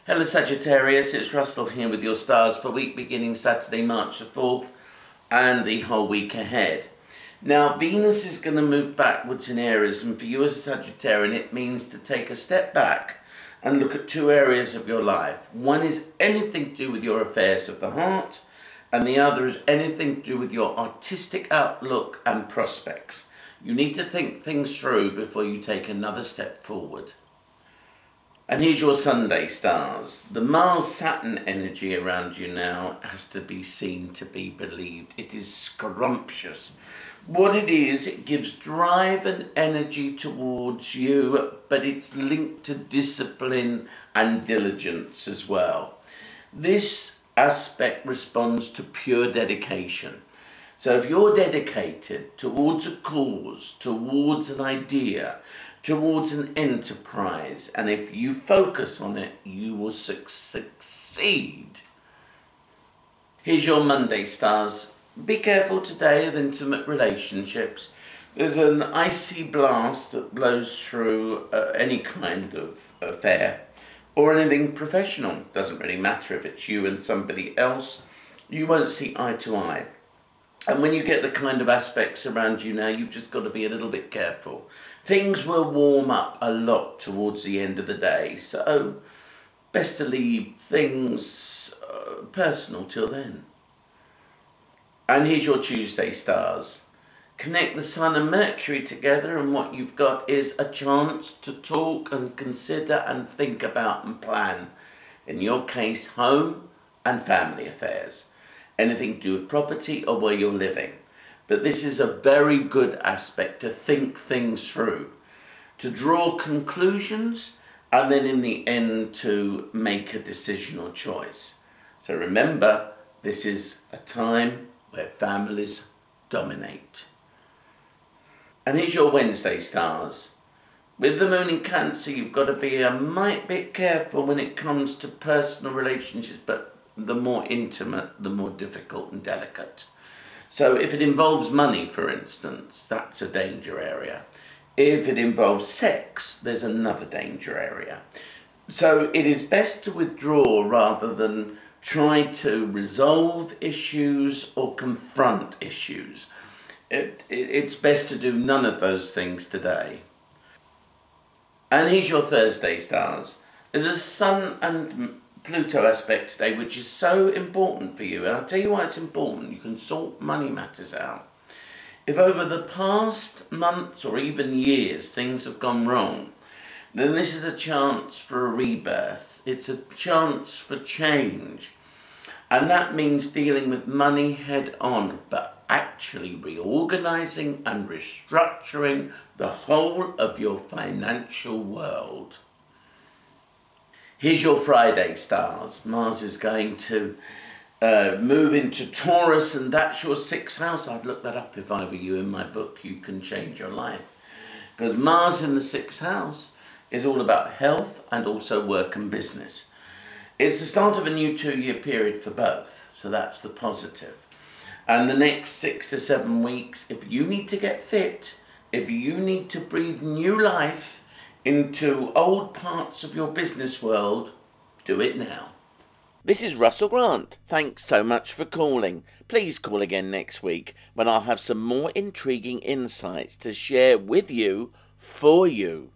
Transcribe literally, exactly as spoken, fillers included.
Hello Sagittarius, it's Russell here with your stars for week beginning Saturday, March the fourth and the whole week ahead. Now Venus is going to move backwards in Aries, and for you as a Sagittarian it means to take a step back and look at two areas of your life. One is anything to do with your affairs of the heart, and the other is anything to do with your artistic outlook and prospects. You need to think things through before you take another step forward. And here's your Sunday stars. The Mars-Saturn energy around you now has to be seen to be believed. It is scrumptious. What it is, it gives drive and energy towards you, but it's linked to discipline and diligence as well. This aspect responds to pure dedication. So if you're dedicated towards a cause, towards an idea, towards an enterprise, and if you focus on it, you will su succeed. Here's your Monday stars. Be careful today of intimate relationships. There's an icy blast that blows through uh, any kind of affair or anything professional. Doesn't really matter if it's you and somebody else. You won't see eye to eye. And when you get the kind of aspects around you now, you've just got to be a little bit careful. Things will warm up a lot towards the end of the day, so best to leave things uh, personal till then. And here's your Tuesday stars. Connect the Sun and Mercury together, and what you've got is a chance to talk and consider and think about and plan. In your case, home and family affairs. Anything to do with property or where you're living. But this is a very good aspect to think things through, to draw conclusions, and then in the end to make a decision or choice. So remember, this is a time where families dominate. And here's your Wednesday stars. With the moon in Cancer, you've got to be a mite bit careful when it comes to personal relationships, but the more intimate, the more difficult and delicate. So if it involves money, for instance, that's a danger area. If it involves sex, there's another danger area. So it is best to withdraw rather than try to resolve issues or confront issues. It, it, it's best to do none of those things today. And here's your Thursday stars. There's a Sun and Pluto aspect today, which is so important for you. And I'll tell you why it's important. You can sort money matters out. If over the past months or even years things have gone wrong, then this is a chance for a rebirth. It's a chance for change. And that means dealing with money head on, but actually reorganizing and restructuring the whole of your financial world. Here's your Friday stars. Mars is going to uh, move into Taurus, and that's your sixth house. I'd look that up if I were you in my book, You Can Change Your Life. Because Mars in the sixth house is all about health and also work and business. It's the start of a new two-year period for both, so that's the positive. And the next six to seven weeks, if you need to get fit, if you need to breathe new life into old parts of your business world, do it now. This is Russell Grant. Thanks so much for calling. Please call again next week when I'll have some more intriguing insights to share with you, for you.